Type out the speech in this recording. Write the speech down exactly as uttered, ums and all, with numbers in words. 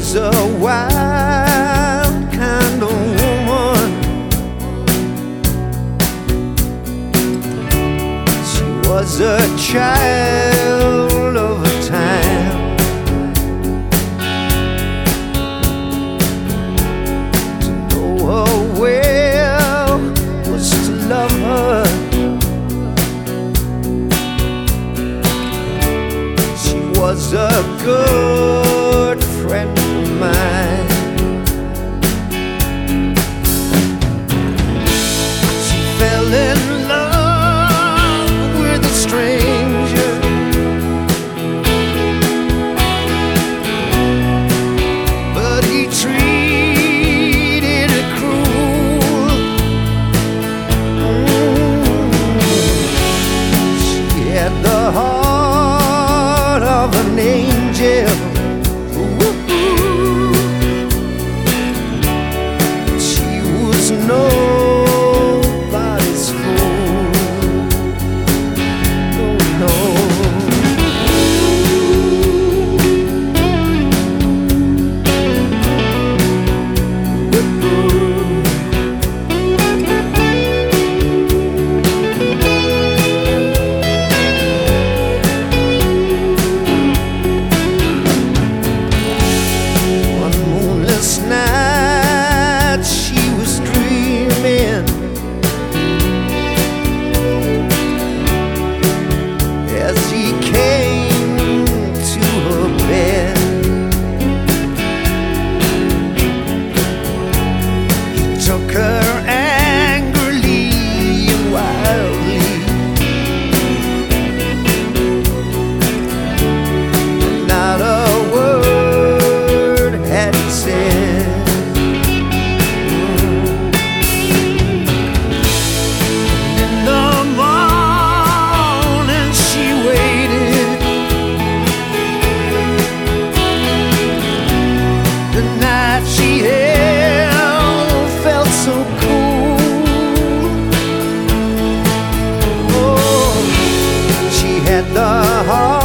was a wild kind of woman. She was a child of a time. To know her well was to love her. She was a good friend of mine. She fell in love with a stranger, but he treated her cruel. Mm. She had the heart of an angel. Nobody's fool. No, no. One moonless night she was dreaming as he came to her bed. He took her angrily and wildly, and not a word had he said. In the morning she waited. The night she held felt so cool. Oh, she had the heart